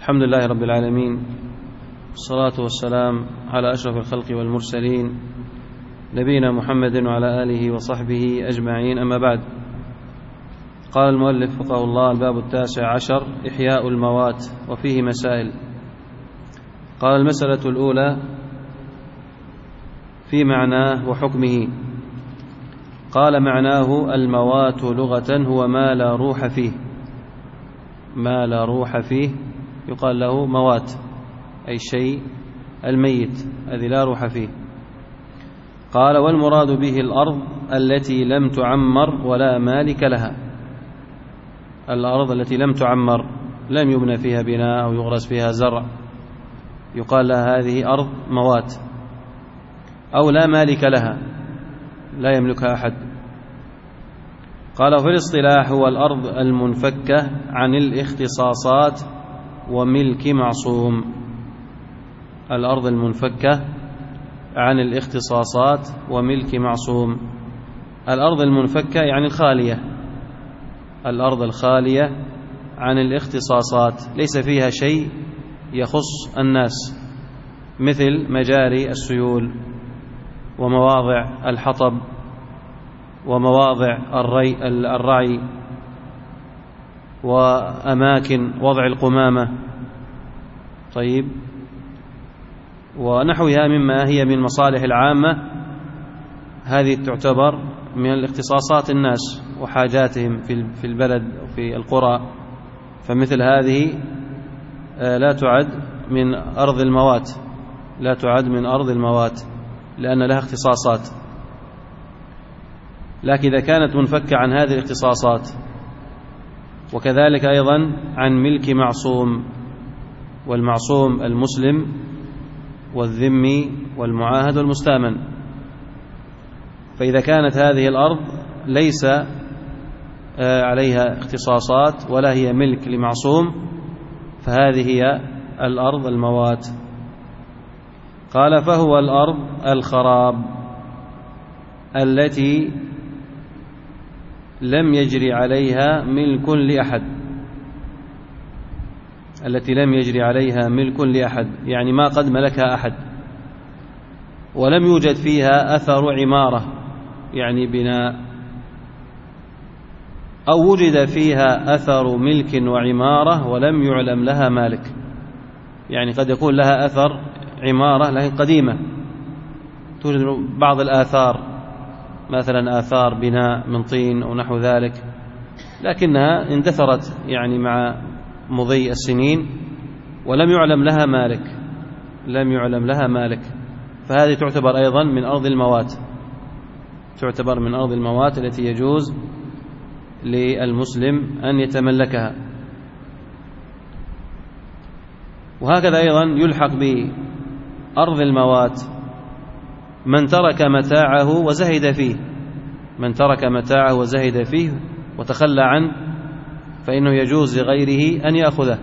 الحمد لله رب العالمين، والصلاة والسلام على أشرف الخلق والمرسلين نبينا محمد وعلى آله وصحبه أجمعين، أما بعد. قال المؤلف وفقه الله: الباب 19 إحياء الموات، وفيه مسائل. قال: المسألة الأولى في معناه وحكمه. قال: معناه الموات لغة هو ما لا روح فيه. ما لا روح فيه يقال له موات، أي الشيء الميت الذي لا روح فيه. قال: والمراد به الأرض التي لم تعمر ولا مالك لها. الأرض التي لم تعمر، لم يبنى فيها بناء أو يغرس فيها زرع، يقال لها هذه أرض موات. أو لا مالك لها، لا يملكها أحد. قال: في الاصطلاح هو الأرض المنفكة عن الاختصاصات وملك معصوم. الأرض المنفكة عن الاختصاصات وملك معصوم. الأرض المنفكة يعني الخالية، الأرض الخالية عن الاختصاصات، ليس فيها شيء يخص الناس، مثل مجاري السيول ومواضع الحطب ومواضع الرعي وأماكن وضع القمامة، طيب، ونحوها مما هي من المصالح العامة. هذه تعتبر من الاختصاصات الناس وحاجاتهم في البلد وفي القرى، فمثل هذه لا تعد من أرض الموات، لا تعد من أرض الموات لأن لها اختصاصات. لكن إذا كانت منفكة عن هذه الاختصاصات، وكذلك أيضا عن ملك معصوم، والمعصوم المسلم والذمي والمعاهد والمستأمن، فإذا كانت هذه الأرض ليس عليها اختصاصات ولا هي ملك لمعصوم، فهذه هي الأرض الموات. قال: فهو الأرض الخراب التي لم يجري عليها ملك لأحد، التي لم يجري عليها ملك لأحد، يعني ما قد ملكها أحد، ولم يوجد فيها أثر عمارة يعني بناء، أو وجد فيها أثر ملك وعمارة ولم يعلم لها مالك. يعني قد يكون لها أثر عمارة لكن قديمة، توجد بعض الآثار، مثلا آثار بناء من طين أو نحو ذلك، لكنها اندثرت يعني مع مضي السنين ولم يعلم لها مالك، لم يعلم لها مالك، فهذه تعتبر أيضا من أرض الموات، تعتبر من أرض الموات التي يجوز للمسلم أن يتملكها. وهكذا أيضا يلحق بأرض الموات من ترك متاعه وزهد فيه، من ترك متاعه وزهد فيه وتخلى عنه، فإنه يجوز لغيره أن يأخذه،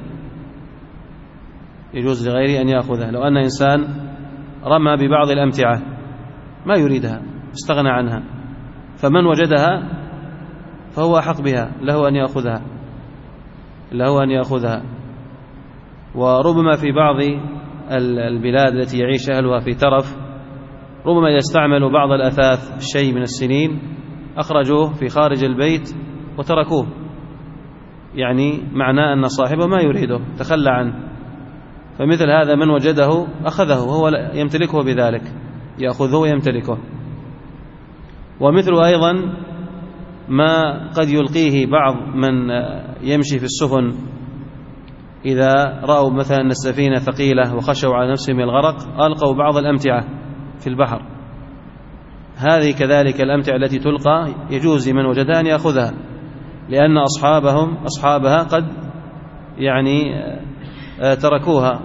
يجوز لغيره أن يأخذه. لو أن إنسان رمى ببعض الأمتعة ما يريدها، استغنى عنها، فمن وجدها فهو أحق بها، له أن يأخذها، له أن يأخذها. وربما في بعض البلاد التي يعيش أهلها في ترف، ربما يستعملوا بعض الأثاث شيء من السنين، أخرجوه في خارج البيت وتركوه، يعني معناه أن صاحبه ما يريده، تخلى عنه، فمثل هذا من وجده أخذه وهو يمتلكه بذلك، يأخذه ويمتلكه. ومثل أيضا ما قد يلقيه بعض من يمشي في السفن، إذا رأوا مثلا أن السفينة ثقيلة وخشوا على نفسهم الغرق، ألقوا بعض الأمتعة في البحر. هذه كذلك الأمتعة التي تلقى يجوز من وجدها أن يأخذها، لأن أصحابها قد يعني تركوها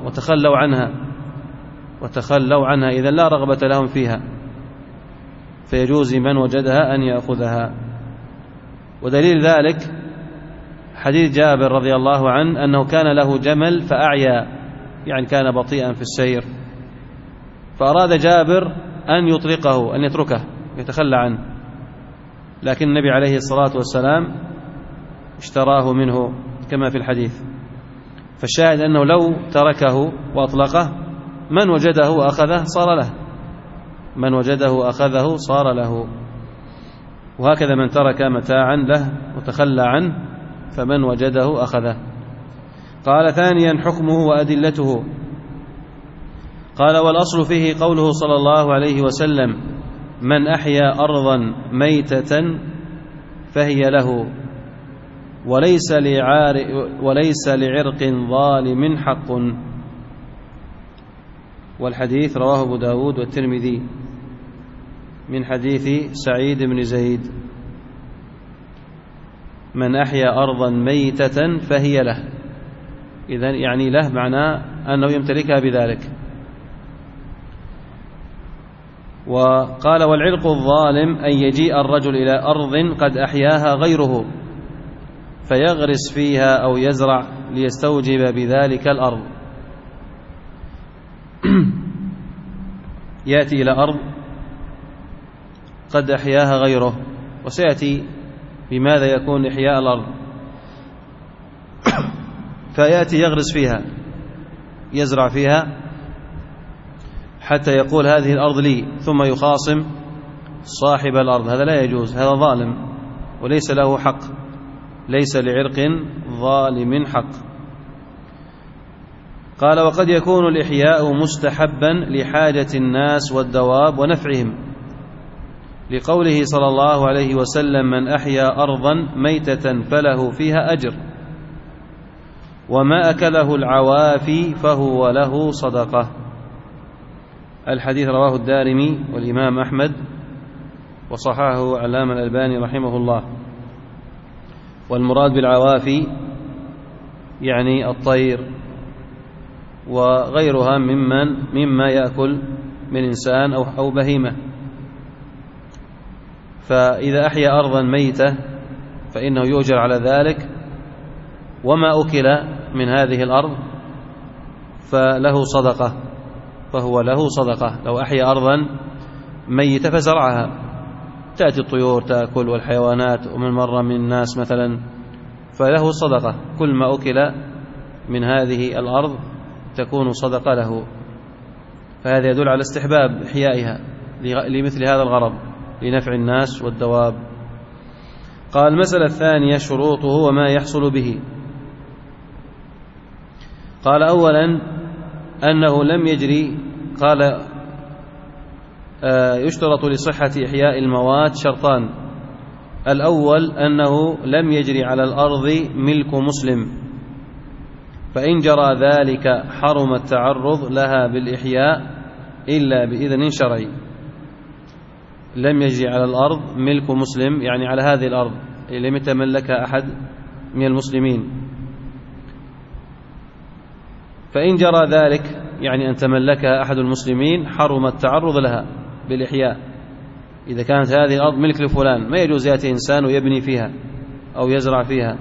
وتخلوا عنها، إذا لا رغبة لهم فيها، فيجوز من وجدها أن يأخذها. ودليل ذلك حديث جابر رضي الله عنه أنه كان له جمل فأعيا، يعني كان بطيئا في السير، فأراد جابر أن يطلقه، أن يتركه يتخلى عنه، لكن النبي عليه الصلاة والسلام اشتراه منه كما في الحديث، فالشاهد أنه لو تركه وأطلقه من وجده أخذه صار له، من وجده أخذه صار له. وهكذا من ترك متاعا له وتخلى عنه فمن وجده أخذه. قال ثانيا حكمه وأدلته. قال والأصل فيه قوله صلى الله عليه وسلم من أحيا أرضا ميتة فهي له وليس لعرق ظالم حق. والحديث رواه أبو داود والترمذي من حديث سعيد بن زيد من أحيا أرضا ميتة فهي له، إذن يعني له معناه أنه يمتلكها بذلك. وقال والعرق الظالم أن يجيء الرجل إلى أرض قد أحياها غيره فيغرس فيها أو يزرع ليستوجب بذلك الأرض. يأتي إلى أرض قد أحياها غيره، وسيأتي بماذا يكون إحياء الأرض، فيأتي يغرس فيها يزرع فيها حتى يقول هذه الأرض لي، ثم يخاصم صاحب الأرض. هذا لا يجوز، هذا ظالم وليس له حق، ليس لعرق ظالم حق. قال وقد يكون الإحياء مستحبا لحاجة الناس والدواب ونفعهم، لقوله صلى الله عليه وسلم من أحيا أرضا ميتة فله فيها أجر وما أكله العوافي فهو له صدقة. الحديث رواه الدارمي والإمام أحمد وصححه علامة الألباني رحمه الله. والمراد بالعوافي يعني الطير وغيرها مما يأكل من إنسان أو بهيمة. فإذا أحيا أرضا ميتة فإنه يؤجر على ذلك، وما أكل من هذه الأرض فله صدقة، فهو له صدقة. لو أحيا أرضا ميتة فزرعها تأتي الطيور تأكل والحيوانات ومن مر من الناس مثلا، فله صدقة. كل ما أكل من هذه الأرض تكون صدقة له. فهذا يدل على استحباب إحيائها لمثل هذا الغرض لنفع الناس والدواب. قال المسألة الثانية شروطه وما يحصل به. قال أولا أنه لم يجري، قال يشترط لصحة إحياء الموات شرطان. الأول أنه لم يجري على الأرض ملك مسلم، فإن جرى ذلك حرم التعرض لها بالإحياء إلا بإذن شرعي. لم يجري على الأرض ملك مسلم يعني على هذه الأرض لم يتملكها أحد من المسلمين، فإن جرى ذلك يعني أن تملكها أحد المسلمين حرم التعرض لها بالإحياء. إذا كانت هذه الأرض ملك لفلان ما يجوز يأتي إنسان ويبني فيها أو يزرع فيها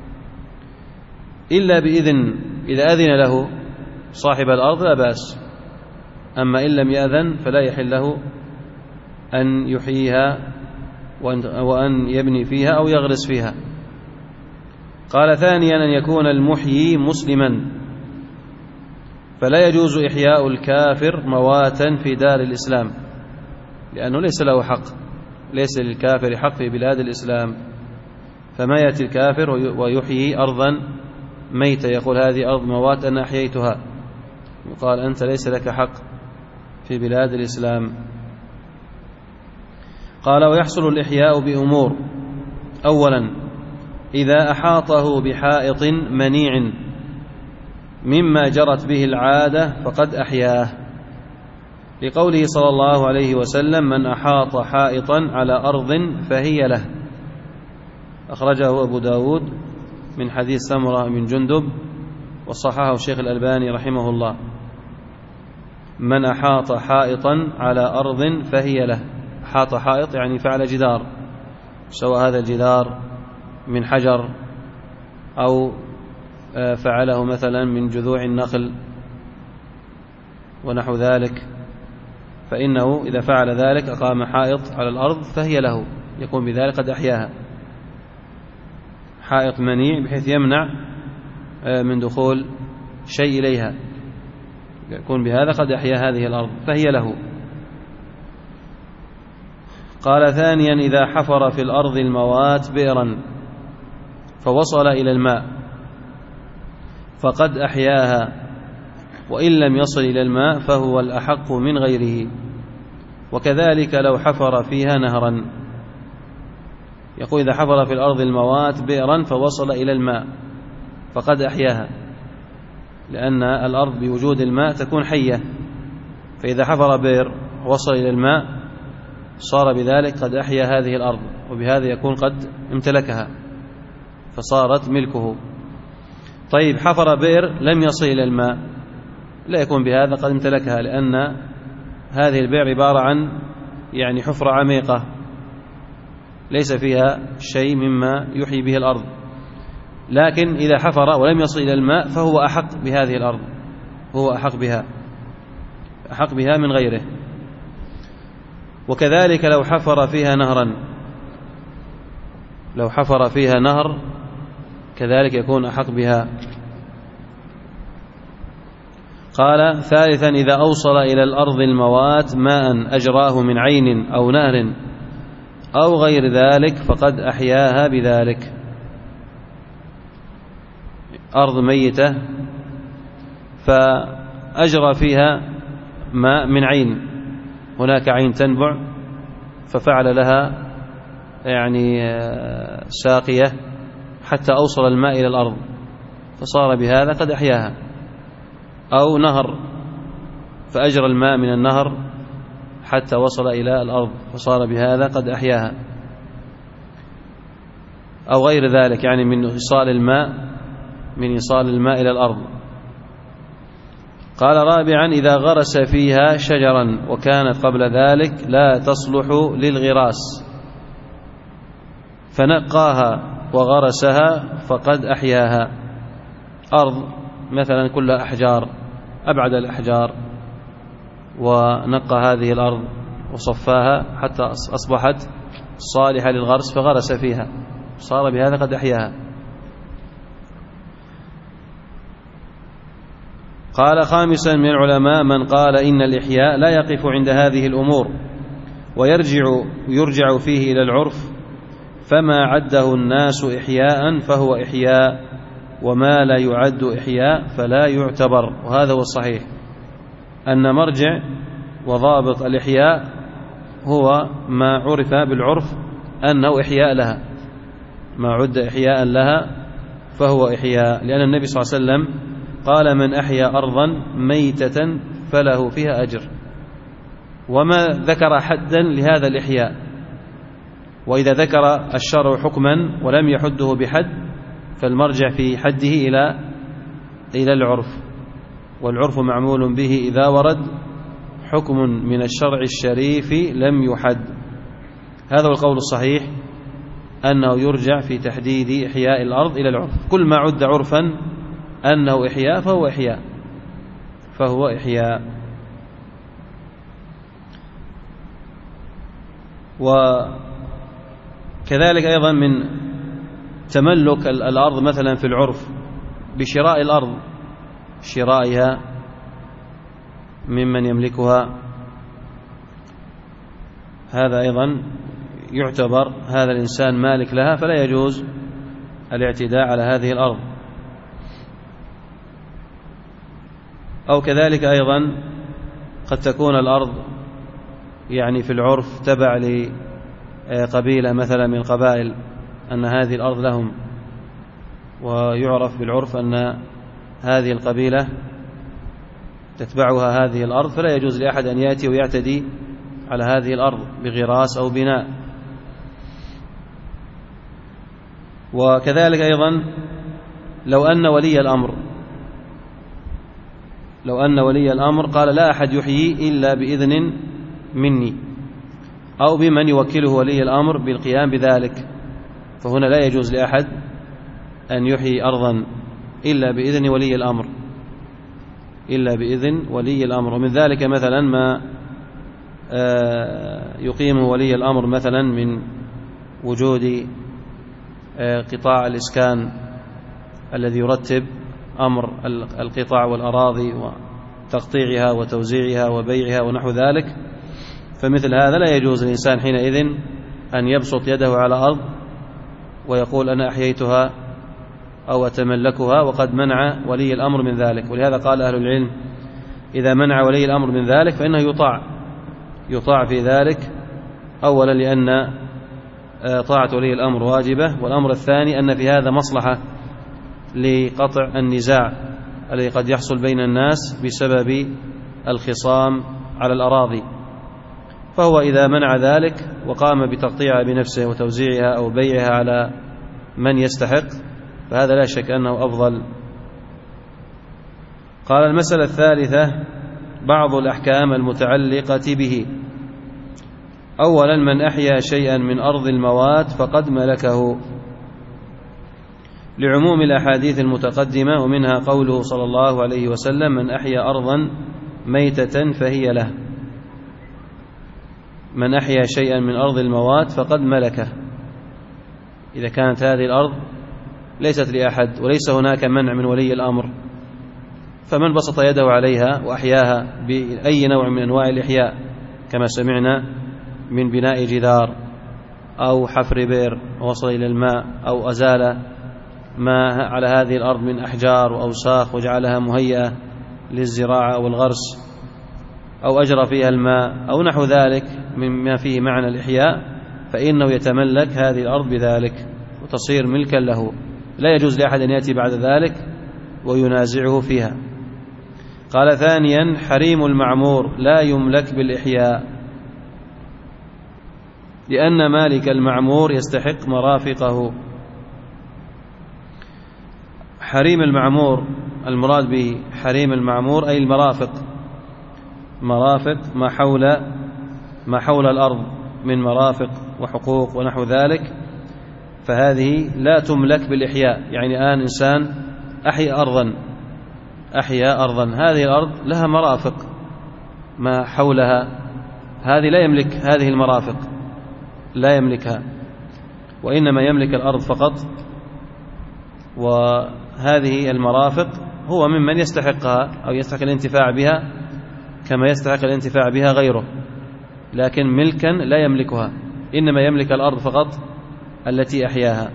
إلا بإذن. إذا أذن له صاحب الأرض لا بأس، أما إن لم يأذن فلا يحل له أن يحييها وأن يبني فيها أو يغرس فيها. قال ثانيا أن يكون المحيي مسلما، فلا يجوز إحياء الكافر مواتا في دار الإسلام، لأنه ليس له حق، ليس للكافر حق في بلاد الإسلام. فما يأتي الكافر ويحيي أرضا ميتة يقول هذه أرض موات أنا أحييتها، يقال أنت ليس لك حق في بلاد الإسلام. قال ويحصل الإحياء بأمور. أولا إذا أحاطه بحائط منيع مما جرت به العادة فقد أحياه، لقوله صلى الله عليه وسلم من أحاط حائطا على أرض فهي له، أخرجه أبو داود من حديث سمرة بن جندب وصححه الشيخ الألباني رحمه الله. من أحاط حائطا على أرض فهي له، أحاط حائط يعني فعل جدار، سواء هذا الجدار من حجر أو فعله مثلا من جذوع النخل ونحو ذلك، فإنه إذا فعل ذلك أقام حائط على الأرض فهي له، يكون بذلك قد أحياها. حائط منيع بحيث يمنع من دخول شيء إليها، يكون بهذا قد أحيا هذه الأرض فهي له. قال ثانيا: إذا حفر في الأرض الموات بئرا فوصل إلى الماء فقد أحياها، وإن لم يصل إلى الماء فهو الأحق من غيره. وكذلك لو حفر فيها نهرا. يقول: إذا حفر في الأرض الموات بئرا فوصل إلى الماء فقد أحياها، لأن الأرض بوجود الماء تكون حية، فإذا حفر بئر وصل إلى الماء صار بذلك قد أحيا هذه الأرض، وبهذا يكون قد امتلكها فصارت ملكه. طيب، حفر بئر لم يصل إلى الماء، لا يكون بهذا قد امتلكها، لأن هذه البئر عبارة عن يعني حفرة عميقة ليس فيها شيء مما يحيي به الأرض. لكن إذا حفر ولم يصل إلى الماء فهو أحق بهذه الأرض، هو أحق بها من غيره. وكذلك لو حفر فيها نهرا، لو حفر فيها نهر كذلك يكون أحق بها. قال ثالثا: إذا أوصل إلى الأرض الموات ماء أجراه من عين أو نهر أو غير ذلك فقد أحياها بذلك. أرض ميتة فأجرى فيها ماء من عين، هناك عين تنبع ففعل لها يعني ساقية حتى أوصل الماء إلى الأرض فصار بهذا قد أحياها. أو نهر فأجرى الماء من النهر حتى وصل إلى الأرض فصار بهذا قد أحياها. أو غير ذلك، يعني من إيصال الماء إلى الأرض. قال رابعا: إذا غرس فيها شجرا وكانت قبل ذلك لا تصلح للغراس فنقاها وغرسها فقد أحياها. أرض مثلا كلها أحجار، أبعد الأحجار ونقى هذه الأرض وصفاها حتى أصبحت صالحة للغرس فغرس فيها، صار بهذا قد أحياها. قال خامسا: من العلماء من قال إن الإحياء لا يقف عند هذه الأمور ويرجع فيه إلى العرف، فما عده الناس إحياء فهو إحياء، وما لا يعد إحياء فلا يعتبر. وهذا هو الصحيح، أن مرجع وضابط الإحياء هو ما عرف بالعرف أنه إحياء لها، ما عد إحياء لها فهو إحياء، لأن النبي صلى الله عليه وسلم قال: من أحيا أرضا ميتة فله فيها أجر، وما ذكر حدا لهذا الإحياء. وإذا ذكر الشرع حكما ولم يحده بحد فالمرجع في حده إلى العرف، والعرف معمول به إذا ورد حكم من الشرع الشريف لم يحد. هذا هو القول الصحيح، أنه يرجع في تحديد إحياء الأرض إلى العرف. كل ما عد عرفا أنه إحياء فهو إحياء. وكذلك أيضا من تملك الأرض مثلا في العرف بشراء الأرض، شرائها ممن يملكها، هذا أيضا يعتبر هذا الإنسان مالك لها فلا يجوز الاعتداء على هذه الأرض. أو كذلك أيضا قد تكون الأرض يعني في العرف تبع لقبيلة مثلا من القبائل، أن هذه الأرض لهم، ويعرف بالعرف أن هذه القبيلة تتبعها هذه الأرض، فلا يجوز لأحد أن يأتي ويعتدي على هذه الأرض بغراس أو بناء. وكذلك أيضا لو أن ولي الأمر قال: لا أحد يحيي إلا بإذن مني، أو بمن يوكله ولي الأمر بالقيام بذلك، فهنا لا يجوز لأحد أن يحيي أرضا إلا بإذن ولي الأمر. ومن ذلك مثلا ما يقيمه ولي الأمر مثلا من وجود قطاع الإسكان الذي يرتب أمر القطع والأراضي وتقطيعها وتوزيعها وبيعها ونحو ذلك، فمثل هذا لا يجوز الإنسان حينئذ أن يبسط يده على أرض ويقول أنا أحييتها أو أتملكها، وقد منع ولي الأمر من ذلك. ولهذا قال أهل العلم إذا منع ولي الأمر من ذلك فإنه يطاع في ذلك، أولا لأن طاعة ولي الأمر واجبة، والأمر الثاني أن في هذا مصلحة لقطع النزاع الذي قد يحصل بين الناس بسبب الخصام على الأراضي. فهو إذا منع ذلك وقام بتقطيعها بنفسه وتوزيعها أو بيعها على من يستحق فهذا لا شك أنه أفضل. قال المسألة الثالثة بعض الأحكام المتعلقة به. أولا من أحيا شيئا من أرض الموات فقد ملكه، لعموم الأحاديث المتقدمة، ومنها قوله صلى الله عليه وسلم من أحيا أرضا ميتة فهي له. من أحيا شيئا من أرض الموات فقد ملكه، إذا كانت هذه الأرض ليست لأحد وليس هناك منع من ولي الأمر، فمن بسط يده عليها وأحياها بأي نوع من أنواع الإحياء كما سمعنا من بناء جدار أو حفر بئر ووصل إلى الماء أو أزال ما على هذه الأرض من أحجار وأوساخ وجعلها مهيئة للزراعة أو الغرس أو أجرى فيها الماء أو نحو ذلك مما فيه معنى الإحياء، فإنه يتملك هذه الأرض بذلك وتصير ملكا له، لا يجوز لأحد أن يأتي بعد ذلك وينازعه فيها. قال ثانيا حريم المعمور لا يملك بالإحياء، لأن مالك المعمور يستحق مرافقه. حريم المعمور المراد به حريم المعمور أي المرافق، مرافق ما حول الأرض من مرافق وحقوق ونحو ذلك، فهذه لا تملك بالإحياء. يعني الآن إنسان أحيا أرضا هذه الأرض لها مرافق ما حولها، هذه لا يملك هذه المرافق، لا يملكها، وإنما يملك الأرض فقط، وهذه المرافق هو ممن يستحقها أو يستحق الانتفاع بها كما يستحق الانتفاع بها غيره، لكن ملكا لا يملكها، إنما يملك الأرض فقط التي أحياها.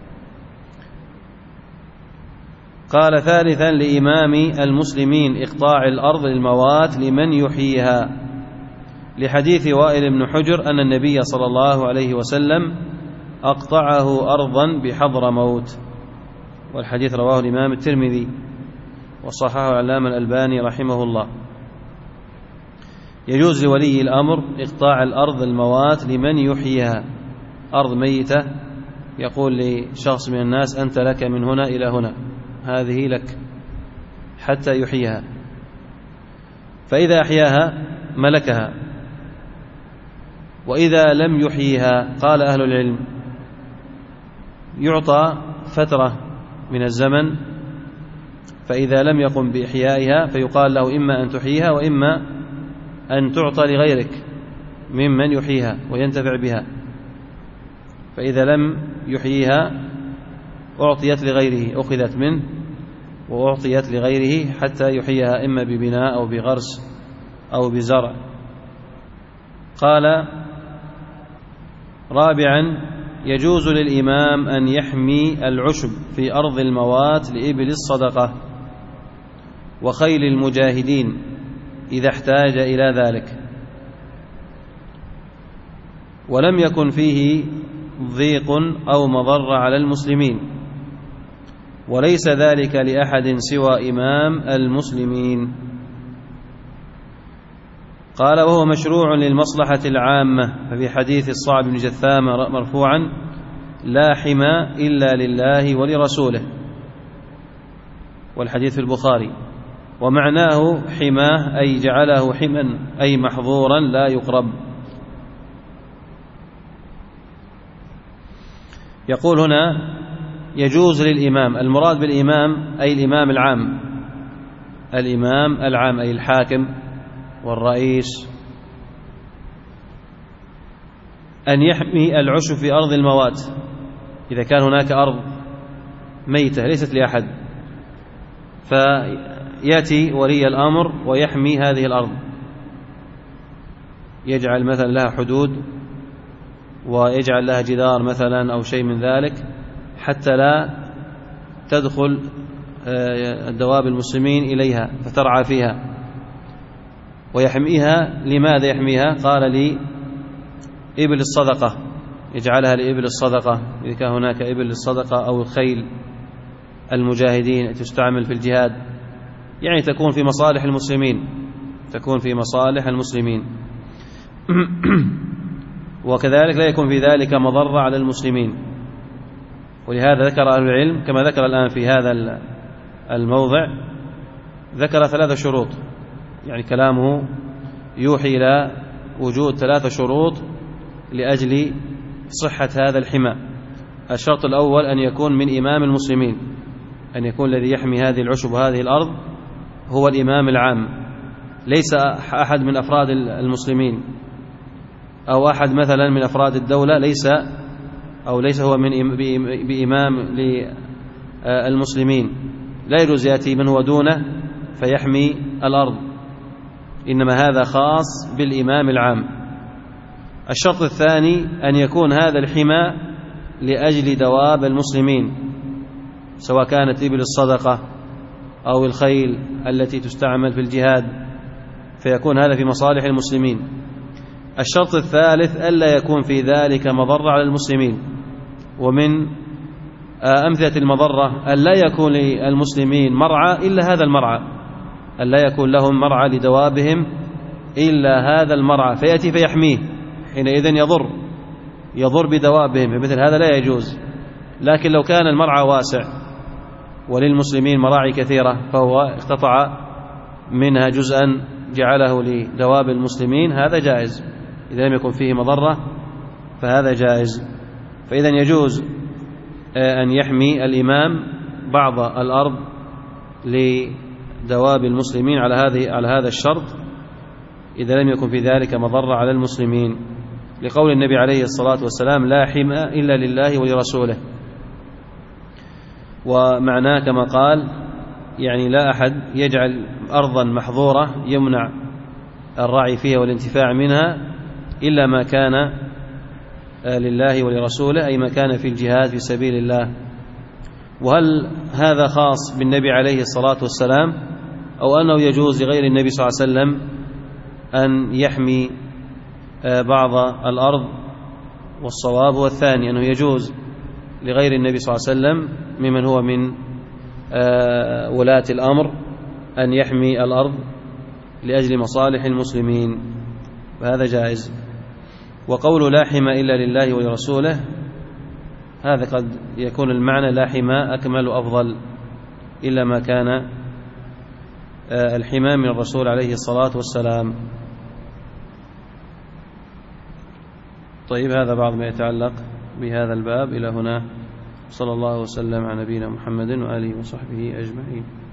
قال ثالثا لإمام المسلمين إقطاع الأرض للموات لمن يحييها، لحديث وائل بن حجر أن النبي صلى الله عليه وسلم أقطعه أرضا بحضر موت، والحديث رواه الإمام الترمذي وصححه العلامة الألباني رحمه الله. يجوز لولي الأمر إقطاع الأرض الموات لمن يحييها، أرض ميتة يقول لشخص من الناس أنت لك من هنا إلى هنا، هذه لك حتى يحييها، فإذا أحياها ملكها، وإذا لم يحييها قال أهل العلم يعطى فترة من الزمن، فإذا لم يقم بإحيائها فيقال له إما أن تحييها وإما أن تعطى لغيرك ممن يحييها وينتفع بها، فإذا لم يحييها أعطيت لغيره، أخذت منه وأعطيت لغيره حتى يحييها إما ببناء أو بغرس أو بزرع. قال رابعا يجوز للإمام أن يحمي العشب في أرض الموات لإبل الصدقة وخيل المجاهدين إذا احتاج إلى ذلك، ولم يكن فيه ضيق أو مضر على المسلمين، وليس ذلك لأحد سوى إمام المسلمين. قال وهو مشروع للمصلحة العامة، ففي حديث الصعب بن جثامة مرفوعا لا حمى إلا لله ولرسوله، والحديث في البخاري، ومعناه حماه أي جعله حما أي محظورا لا يقرب. يقول هنا يجوز للإمام، المراد بالإمام أي الإمام العام، الإمام العام أي الحاكم والرئيس، أن يحمي العشب في أرض الموات إذا كان هناك أرض ميتة ليست لأحد فيأتي ولي الأمر ويحمي هذه الأرض، يجعل مثلا لها حدود ويجعل لها جدار مثلا أو شيء من ذلك حتى لا تدخل الدواب المسلمين إليها فترعى فيها، ويحميها. لماذا يحميها؟ قال لي إبل الصدقة، يجعلها لإبل الصدقة إذا كان هناك إبل للصدقة أو الخيل المجاهدين تستعمل في الجهاد، يعني تكون في مصالح المسلمين، تكون في مصالح المسلمين. وكذلك لا يكون في ذلك مضرة على المسلمين. ولهذا ذكر أهل العلم كما ذكر الآن في هذا الموضع، ذكر 3 شروط، يعني كلامه يوحي إلى وجود 3 شروط لأجل صحة هذا الحمى. الشرط الأول أن يكون من إمام المسلمين، أن يكون الذي يحمي هذه العشب وهذه الأرض هو الإمام العام، ليس أحد من أفراد المسلمين أو أحد مثلا من أفراد الدولة، ليس هو بإمام للمسلمين، لا يجوز يأتي من هو دونه فيحمي الأرض، إنما هذا خاص بالإمام العام. الشرط الثاني أن يكون هذا الحمى لأجل دواب المسلمين، سواء كانت إبل الصدقة أو الخيل التي تستعمل في الجهاد، فيكون هذا في مصالح المسلمين. الشرط الثالث ألا يكون في ذلك مضرة على المسلمين. ومن أمثلة المضرة أن لا يكون للمسلمين مرعى إلا هذا المرعى، أن لا يكون لهم مرعى لدوابهم إلا هذا المرعى، فيأتي فيحميه، حينئذ يضر بدوابهم، مثل هذا لا يجوز. لكن لو كان المرعى واسع وللمسلمين مراعي كثيرة فهو اقتطع منها جزءا جعله لدواب المسلمين، هذا جائز إذا لم يكن فيه مضرة، فهذا جائز. فإذا يجوز أن يحمي الإمام بعض الأرض لدواب المسلمين على هذا الشرط إذا لم يكن في ذلك مضرة على المسلمين، لقول النبي عليه الصلاة والسلام: لا حمى إلا لله ولرسوله. ومعناه كما قال يعني لا أحد يجعل أرضا محظورة يمنع الرعي فيها والانتفاع منها إلا ما كان لله ولرسوله، أي ما كان في الجهاد في سبيل الله. وهل هذا خاص بالنبي عليه الصلاة والسلام أو أنه يجوز لغير النبي صلى الله عليه وسلم أن يحمي بعض الأرض؟ والصواب هو الثاني، أنه يجوز لغير النبي صلى الله عليه وسلم ممن هو من ولاة الأمر أن يحمي الأرض لأجل مصالح المسلمين، وهذا جائز. وقول لا حمى إلا لله ولرسوله هذا قد يكون المعنى لا حمى أكمل وأفضل، إلا ما كان الحمى من الرسول عليه الصلاة والسلام. طيب، هذا بعض ما يتعلق بهذا الباب. إلى هنا، صلى الله وسلم على نبينا محمد وآله وصحبه أجمعين.